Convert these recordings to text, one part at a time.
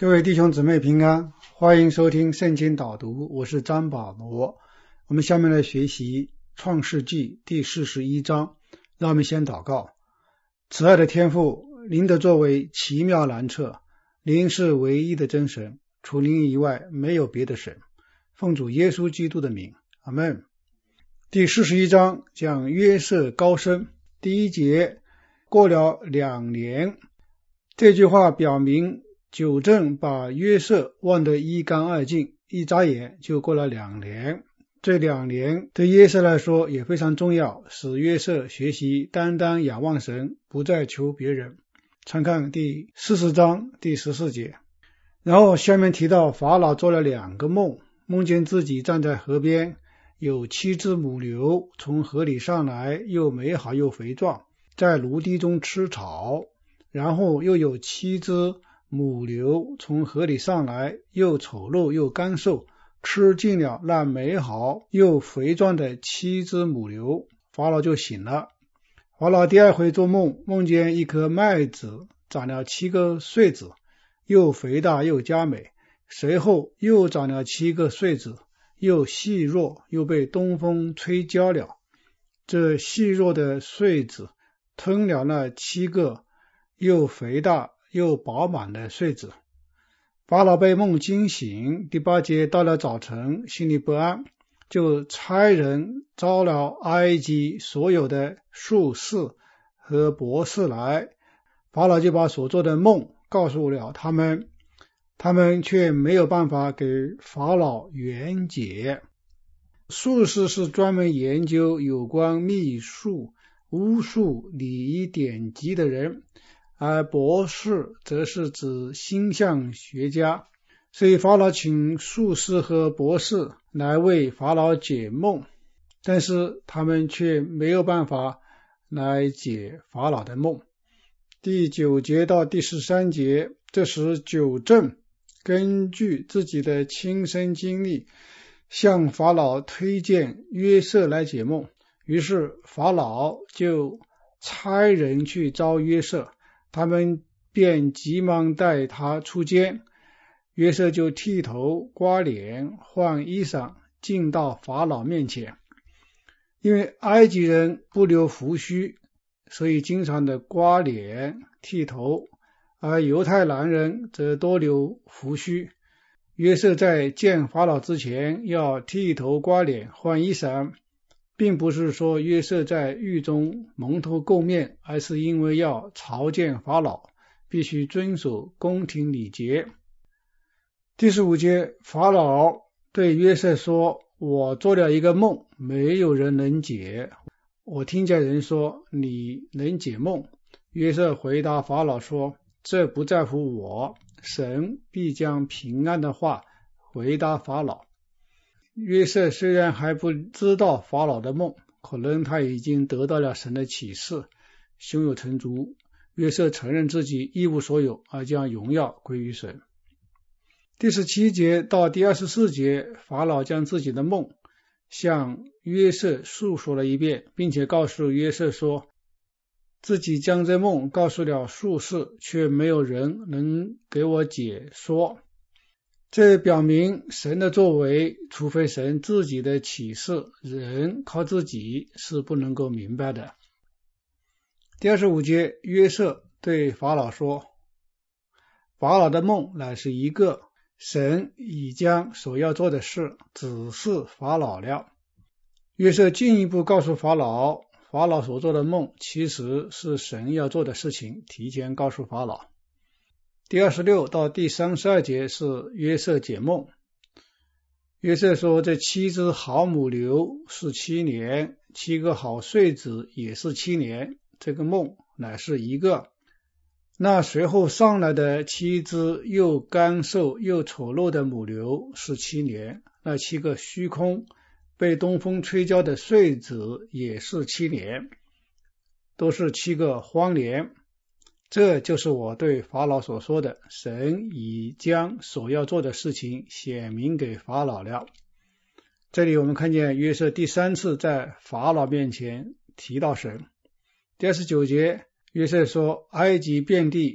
各位弟兄姊妹平安，欢迎收听圣经导读，我是张保罗。我们下面来学习创世纪第41章。让我们先祷告。慈爱的天父，您的作为奇妙难测，您是唯一的真神，除您以外没有别的神。奉主耶稣基督的名，阿们。第41章讲约瑟高升。第一节，过了2年。这句话表明九正把约瑟忘得一干二净，一眨眼就过了2年。这2年对约瑟来说也非常重要，使约瑟学习单单仰望神，不再求别人。参看第40章第14节。然后下面提到法老做了2个梦，梦见自己站在河边，有7只母牛从河里上来，又美好又肥壮，在芦地中吃草。然后又有7只母牛从河里上来，又丑陋又干瘦，吃尽了那美好又肥壮的7只母牛。法老就醒了。法老第2回做梦，梦见一颗麦子长了7个穗子，又肥大又佳美。随后又长了7个穗子，又细弱，又被东风吹焦了。这细弱的穗子吞了那7个又肥大又饱满的穗子。法老被梦惊醒。第8节，到了早晨，心里不安，就差人招了埃及所有的术士和博士来。法老就把所做的梦告诉了他们，他们却没有办法给法老圆解。术士是专门研究有关秘术、巫术、礼仪典籍的人，而博士则是指星象学家。所以法老请术士和博士来为法老解梦，但是他们却没有办法来解法老的梦。第9节到第13节，这时九正根据自己的亲身经历向法老推荐约瑟来解梦，于是法老就差人去招约瑟，他们便急忙带他出监。约瑟就剃头刮脸换衣裳进到法老面前。因为埃及人不留胡须，所以经常的刮脸剃头，而犹太男人则多留胡须。约瑟在见法老之前要剃头刮脸换衣裳，并不是说约瑟在狱中蒙头垢面，而是因为要朝见法老，必须遵守宫廷礼节。第15节，法老对约瑟说，我做了一个梦，没有人能解。我听见人说，你能解梦。约瑟回答法老说，这不在乎我，神必将平安的话回答法老。约瑟虽然还不知道法老的梦，可能他已经得到了神的启示，胸有成竹。约瑟承认自己一无所有，而将荣耀归于神。第17节到第24节，法老将自己的梦向约瑟述说了一遍，并且告诉约瑟说，自己将这梦告诉了术士，却没有人能给我解说。这表明神的作为，除非神自己的启示，人靠自己是不能够明白的。第25节，约瑟对法老说，法老的梦乃是一个，神已将所要做的事指示法老了。约瑟进一步告诉法老，法老所做的梦其实是神要做的事情，提前告诉法老。第26到第32节是约瑟解梦。约瑟说，这7只好母牛是7年，7个好穗子也是7年，这个梦乃是一个。那随后上来的7只又干瘦又丑陋的母牛是7年，那7个虚空被东风吹焦的穗子也是7年，都是7个荒年。这就是我对法老所说的，神已将所要做的事情显明给法老了。这里我们看见约瑟第3次在法老面前提到神。第29节，约瑟说，埃及遍地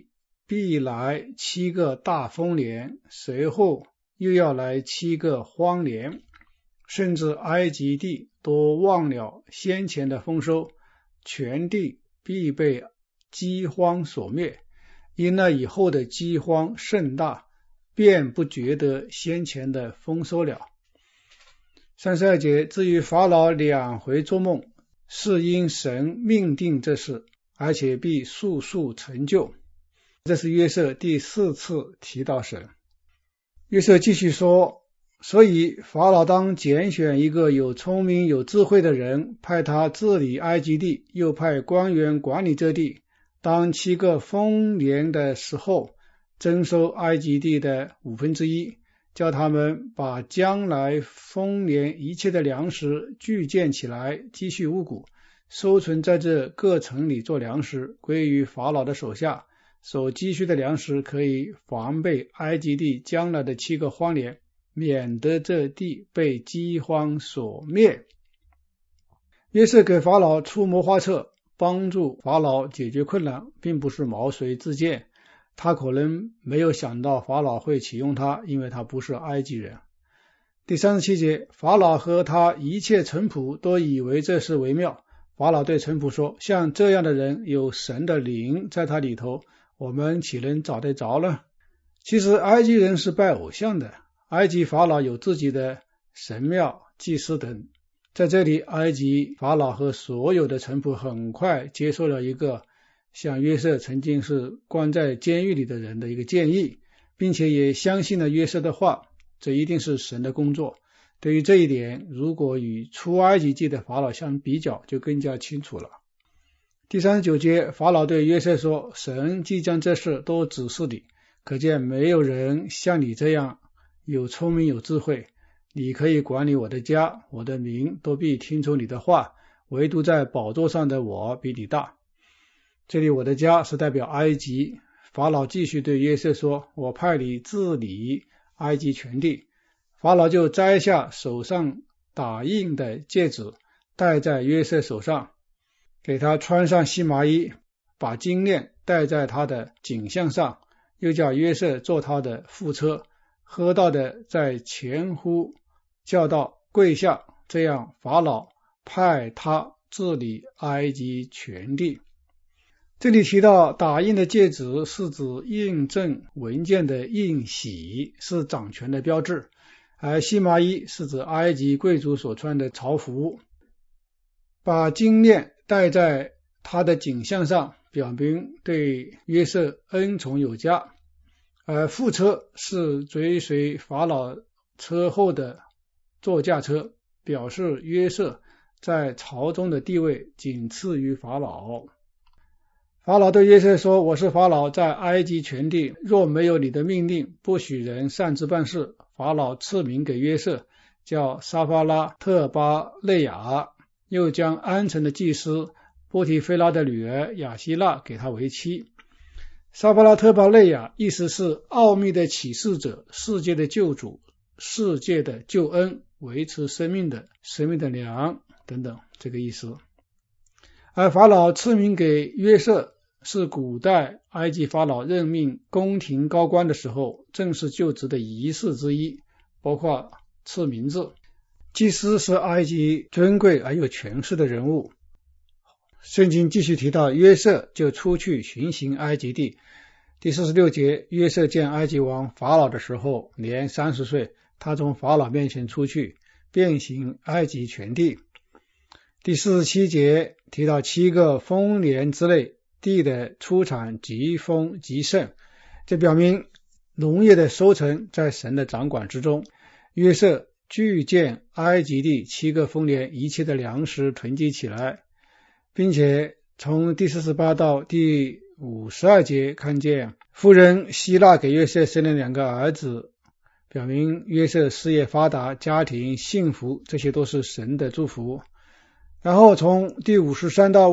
必来7个大丰年，随后又要来7个荒年，甚至埃及地都忘了先前的丰收，全地必被饥荒所灭，因那以后的饥荒甚大，便不觉得先前的丰收了。32节，至于法老2回做梦，是因神命定这事，而且必速速成就。这是约瑟第4次提到神。约瑟继续说，所以法老当拣选一个有聪明有智慧的人，派他治理埃及地，又派官员管理这地。当7个丰年的时候，征收埃及地的1/5，叫他们把将来丰年一切的粮食聚建起来，积蓄五谷，收存在这各城里做粮食，归于法老的手下。所积蓄的粮食可以防备埃及地将来的7个荒年，免得这地被饥荒所灭。约瑟给法老出谋划策，帮助法老解决困难，并不是毛遂自荐。他可能没有想到法老会启用他，因为他不是埃及人。第37节，法老和他一切臣仆都以为这事为妙。法老对臣仆说，像这样的人有神的灵在他里头，我们岂能找得着呢？其实埃及人是拜偶像的，埃及法老有自己的神庙、祭司等。在这里，埃及法老和所有的臣仆很快接受了一个像约瑟曾经是关在监狱里的人的一个建议，并且也相信了约瑟的话，这一定是神的工作。对于这一点，如果与出埃及记的法老相比较，就更加清楚了。第39节，法老对约瑟说，神既将这事都指示你，可见没有人像你这样有聪明有智慧，你可以管理我的家，我的民都必听从你的话，唯独在宝座上的我比你大。这里我的家是代表埃及。法老继续对约瑟说，我派你治理埃及全地。法老就摘下手上打印的戒指，戴在约瑟手上，给他穿上细麻衣，把金链戴在他的颈项上，又叫约瑟坐他的副车，喝到的在前呼叫道跪下，这样法老派他治理埃及全地。这里提到打印的戒指是指印证文件的印玺，是掌权的标志，而细麻衣是指埃及贵族所穿的朝服。把金链戴在他的颈项上，表明对约瑟恩宠有加。而副车是追随法老车后的座驾车，表示约瑟在朝中的地位仅次于法老。法老对约瑟说，我是法老，在埃及全地，若没有你的命令，不许人擅自办事。法老赐名给约瑟，叫撒巴拉特巴内亚，又将安城的祭司波提菲拉的女儿亚希娜给他为妻。撒巴拉特巴内亚意思是奥秘的启示者，世界的救主，世界的救恩，维持生命的粮等等，这个意思。而法老赐名给约瑟，是古代埃及法老任命宫廷高官的时候正式就职的仪式之一，包括赐名字。祭司是埃及尊贵而有权势的人物。圣经继续提到约瑟就出去巡行埃及地。第46节，约瑟见埃及王法老的时候年30岁，他从法老面前出去，遍行埃及全地。第47节提到7个丰年之内，地的出产极丰极盛，这表明农业的收成在神的掌管之中。约瑟聚建埃及地7个丰年一切的粮食囤积起来，并且从第48到第52节看见夫人希腊给约瑟生了2个儿子，表明约瑟事业发达，家庭幸福，这些都是神的祝福。然后从第53到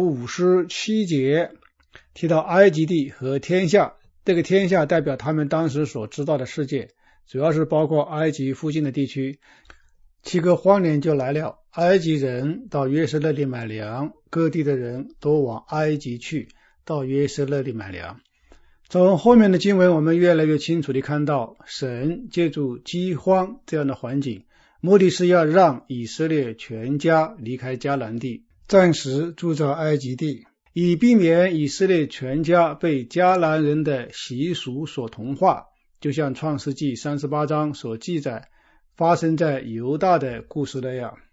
57节提到埃及地和天下，这个天下代表他们当时所知道的世界，主要是包括埃及附近的地区。7个荒年就来了，埃及人到约瑟那里买粮，各地的人都往埃及去，到约瑟那里买粮。 从后面的经文我们越来越清楚地看到，神借助饥荒这样的环境，目的是要让以色列全家离开迦南地，暂时住在埃及地，以避免以色列全家被迦南人的习俗所同化，就像创世纪38章所记载发生在犹大的故事那样。